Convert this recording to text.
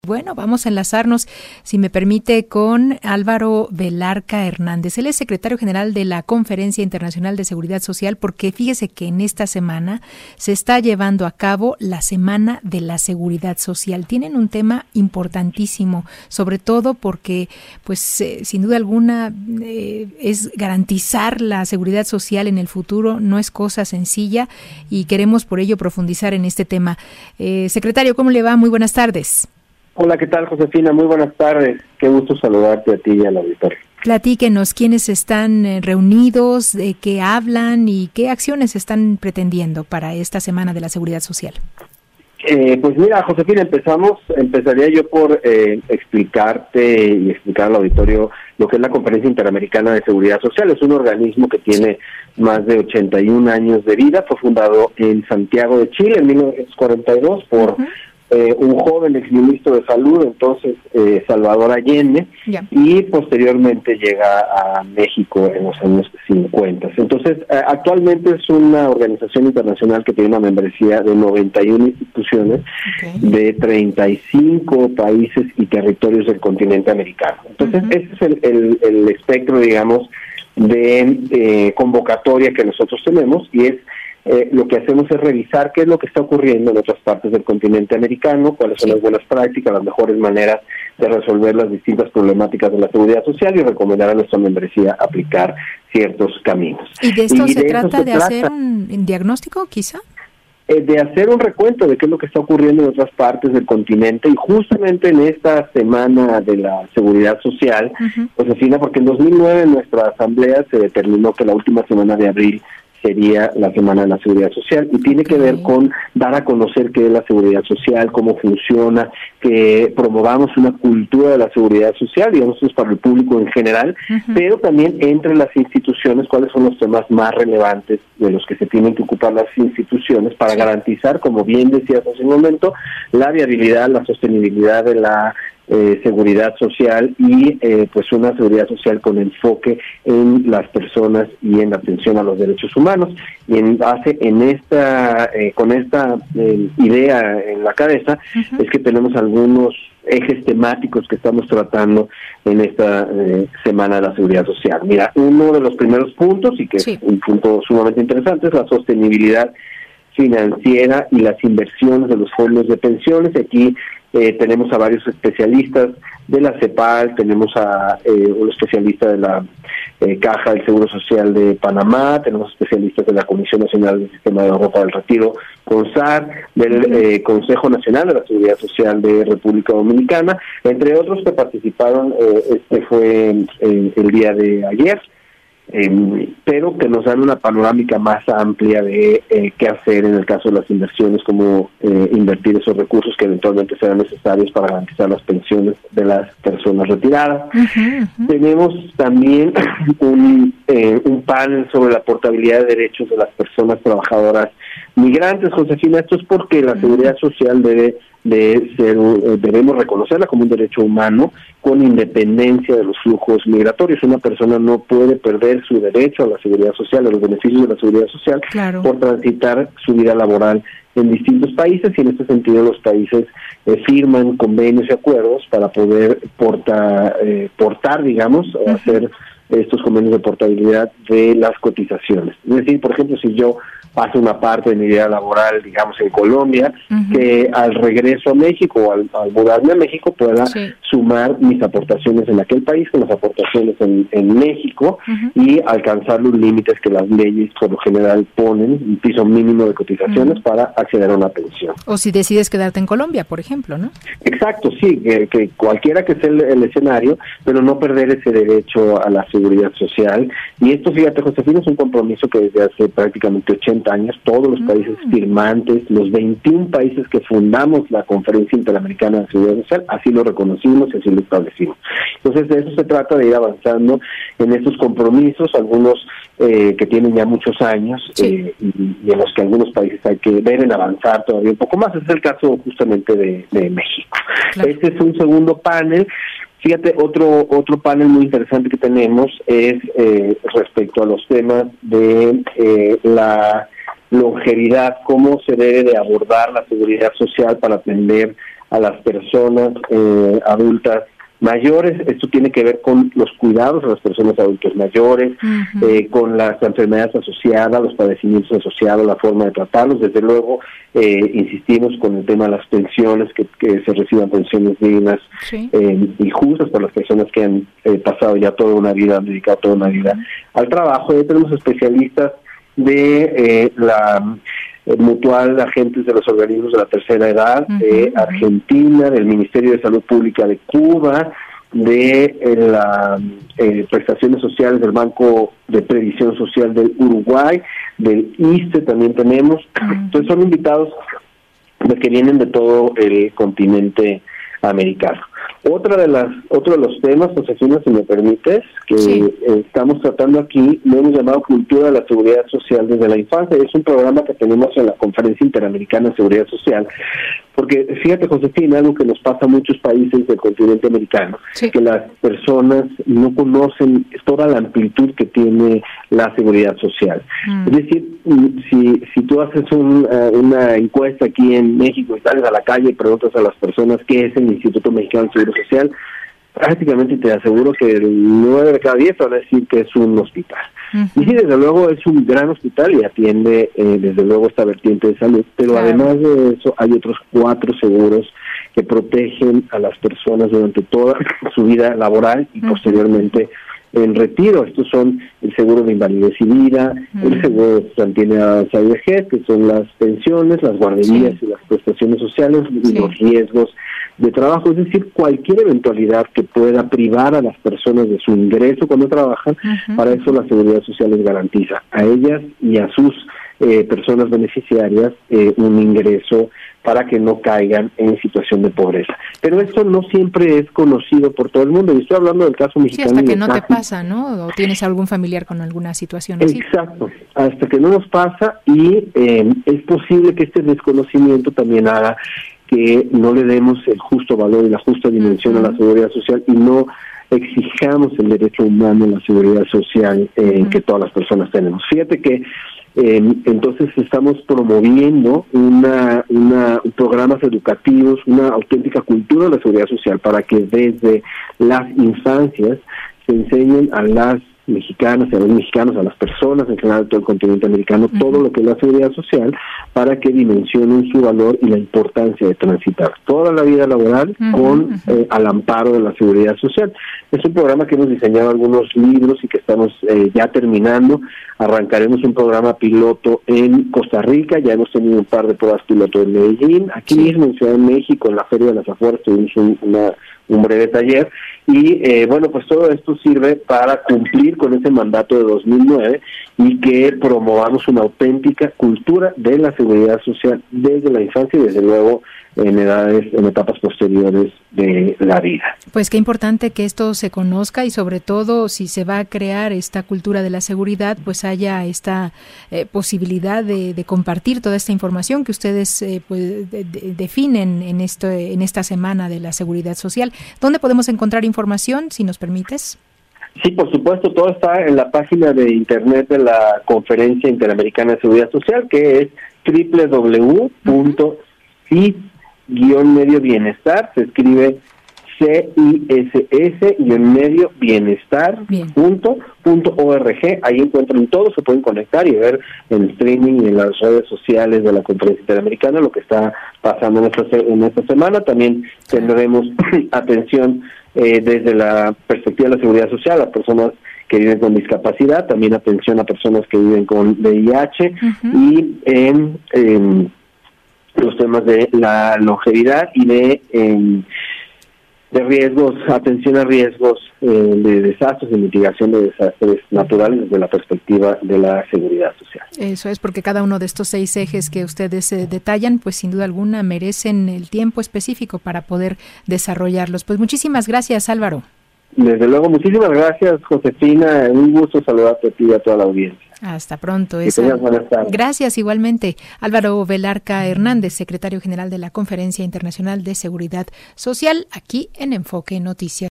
Bueno, vamos a enlazarnos, si me permite, con Álvaro Velarca Hernández. Él es secretario general de la Conferencia Internacional de Seguridad Social, porque fíjese que en esta semana se está llevando a cabo la Semana de la Seguridad Social. Tienen un tema importantísimo, sobre todo porque, pues, sin duda alguna, es garantizar la seguridad social en el futuro, no es cosa sencilla y queremos por ello profundizar en este tema. Secretario, ¿cómo le va? Muy buenas tardes. Hola, ¿qué tal, Josefina? Muy buenas tardes. Qué gusto saludarte a ti y al auditorio. Platíquenos quiénes están reunidos, de qué hablan y qué acciones están pretendiendo para esta Semana de la Seguridad Social. Pues mira, Josefina, empezaría yo por explicarte y explicar al auditorio lo que es la Conferencia Interamericana de Seguridad Social. Es un organismo que tiene más de 81 años de vida. Fue fundado en Santiago de Chile en 1942 por un joven exministro de Salud, entonces Salvador Allende, y posteriormente llega a México en los años 50. Entonces, actualmente es una organización internacional que tiene una membresía de 91 instituciones de 35 países y territorios del continente americano. Entonces, ese es el espectro, digamos, de convocatoria que nosotros tenemos, y es lo que hacemos es revisar qué es lo que está ocurriendo en otras partes del continente americano, cuáles son las buenas prácticas, las mejores maneras de resolver las distintas problemáticas de la seguridad social y recomendar a nuestra membresía aplicar ciertos caminos. ¿Y de esto se trata de hacer un diagnóstico, quizá? De hacer un recuento de qué es lo que está ocurriendo en otras partes del continente, y justamente en esta Semana de la Seguridad Social, Josefina, porque en 2009 en nuestra asamblea se determinó que la última semana de abril sería la Semana de la Seguridad Social, y tiene que ver con dar a conocer qué es la seguridad social, cómo funciona, que promovamos una cultura de la seguridad social, digamos, es para el público en general, pero también entre las instituciones, cuáles son los temas más relevantes de los que se tienen que ocupar las instituciones para garantizar, como bien decías hace un momento, la viabilidad, la sostenibilidad de la seguridad social y pues una seguridad social con enfoque en las personas y en la atención a los derechos humanos. Y en base en esta con esta idea en la cabeza es que tenemos algunos ejes temáticos que estamos tratando en esta Semana de la Seguridad Social. Mira, uno de los primeros puntos, y que es un punto sumamente interesante, es la sostenibilidad financiera y las inversiones de los fondos de pensiones. Aquí tenemos a varios especialistas de la CEPAL, tenemos a un especialista de la Caja del Seguro Social de Panamá, tenemos especialistas de la Comisión Nacional del Sistema de Ahorro para el Retiro, CONSAR, del Consejo Nacional de la Seguridad Social de República Dominicana, entre otros que participaron. Este fue el día de ayer. Pero que nos dan una panorámica más amplia de qué hacer en el caso de las inversiones, cómo invertir esos recursos que eventualmente serán necesarios para garantizar las pensiones de las personas retiradas. Tenemos también un panel sobre la portabilidad de derechos de las personas trabajadoras migrantes. Josefina, esto es porque la seguridad social debemos reconocerla como un derecho humano con independencia de los flujos migratorios. Una persona no puede perder su derecho a la seguridad social, a los beneficios de la seguridad social, por transitar su vida laboral en distintos países, y en este sentido los países firman convenios y acuerdos para poder portar, digamos, hacer estos convenios de portabilidad de las cotizaciones. Es decir, por ejemplo, si yo paso una parte de mi vida laboral, digamos, en Colombia, que al regreso a México o al mudarme a México pueda sumar mis aportaciones en aquel país con las aportaciones en México y alcanzar los límites que las leyes por lo general ponen, un piso mínimo de cotizaciones para acceder a una pensión. O si decides quedarte en Colombia, por ejemplo, ¿no? Exacto, sí, que cualquiera que sea el escenario, pero no perder ese derecho a la seguridad social. Y esto, fíjate, Josefina, es un compromiso que desde hace prácticamente 80 años, todos los países firmantes, los 21 países que fundamos la Conferencia Interamericana de Seguridad Social, así lo reconocimos y así lo establecimos. Entonces, de eso se trata, de ir avanzando en estos compromisos, algunos que tienen ya muchos años y en los que algunos países hay que deben avanzar todavía un poco más. Ese es el caso justamente de México. Este es un segundo panel. Fíjate, otro panel muy interesante que tenemos es respecto a los temas de la longevidad, cómo se debe de abordar la seguridad social para atender a las personas adultas mayores. Esto tiene que ver con los cuidados a las personas adultos mayores, con las enfermedades asociadas, los padecimientos asociados, la forma de tratarlos. Desde luego, insistimos con el tema de las pensiones, que se reciban pensiones dignas y justas para las personas que han pasado ya toda una vida, han dedicado toda una vida al trabajo. Y tenemos especialistas de la Mutual de Agentes de los Organismos de la Tercera Edad de Argentina, del Ministerio de Salud Pública de Cuba, de las prestaciones sociales del Banco de Previsión Social del Uruguay, del ISSSTE también tenemos. Entonces son invitados que vienen de todo el continente americano. Otro de los temas, Josefina, si me permites, que estamos tratando aquí, lo hemos llamado Cultura de la Seguridad Social desde la Infancia. Es un programa que tenemos en la Conferencia Interamericana de Seguridad Social, porque fíjate, Josefina, algo que nos pasa a muchos países del continente americano, que las personas no conocen toda la amplitud que tiene la seguridad social. Es decir, si tú haces una encuesta aquí en México y sales a la calle y preguntas a las personas qué es el Instituto Mexicano de Seguro Social, prácticamente te aseguro que el 9 de cada 10 van a decir que es un hospital. Y sí, desde luego es un gran hospital y atiende desde luego esta vertiente de salud, pero además de eso hay otros 4 seguros que protegen a las personas durante toda su vida laboral y posteriormente en retiro. Estos son el seguro de invalidez y vida, el seguro de cesantía y vejez, que son las pensiones, las guarderías y las prestaciones sociales y los riesgos de trabajo. Es decir, cualquier eventualidad que pueda privar a las personas de su ingreso cuando trabajan, para eso la Seguridad Social les garantiza a ellas y a sus personas beneficiarias un ingreso para que no caigan en situación de pobreza. Pero esto no siempre es conocido por todo el mundo, y estoy hablando del caso mexicano. Sí, hasta que no te pasa, ¿no? O tienes algún familiar con alguna situación así. Exacto, hasta que no nos pasa, y es posible que este desconocimiento también haga que no le demos el justo valor y la justa dimensión a la seguridad social y no exijamos el derecho humano a la seguridad social que todas las personas tenemos. Fíjate que entonces estamos promoviendo programas educativos, una auténtica cultura de la seguridad social para que desde las infancias se enseñen a las mexicanas y a los mexicanos, a las personas en general de todo el continente americano, todo lo que es la seguridad social, para que dimensionen su valor y la importancia de transitar toda la vida laboral con al amparo de la seguridad social. Es un programa que hemos diseñado algunos libros y que estamos ya terminando. Arrancaremos un programa piloto en Costa Rica, ya hemos tenido un par de pruebas piloto en Medellín, aquí mismo en Ciudad de México, en la Feria de las Afueras, tuvimos un breve taller, y bueno, pues todo esto sirve para cumplir con ese mandato de 2009 y que promovamos una auténtica cultura de la seguridad social desde la infancia y desde luego en etapas posteriores de la vida. Pues qué importante que esto se conozca, y sobre todo si se va a crear esta cultura de la seguridad, pues haya esta posibilidad de compartir toda esta información que ustedes definen en esta semana de la seguridad social. ¿Dónde podemos encontrar información, si nos permites? Sí, por supuesto, todo está en la página de internet de la Conferencia Interamericana de Seguridad Social, que es www.CIS-medio-bienestar, se escribe CISS-bienestar.org. Ahí encuentran todo, se pueden conectar y ver en streaming y en las redes sociales de la Conferencia Interamericana lo que está pasando en esta semana. También tendremos atención desde la perspectiva de la seguridad social a las personas que viven con discapacidad, también atención a personas que viven con VIH y los temas de la longevidad y de riesgos, atención a riesgos de desastres y mitigación de desastres naturales desde la perspectiva de la seguridad social. Eso es, porque cada uno de estos 6 ejes que ustedes detallan, pues sin duda alguna merecen el tiempo específico para poder desarrollarlos. Pues muchísimas gracias, Álvaro. Desde luego, muchísimas gracias, Josefina. Un gusto saludarte a ti y a toda la audiencia. Hasta pronto. Buenas tardes. Gracias, igualmente. Álvaro Velarca Hernández, secretario general de la Conferencia Internacional de Seguridad Social, aquí en Enfoque Noticias.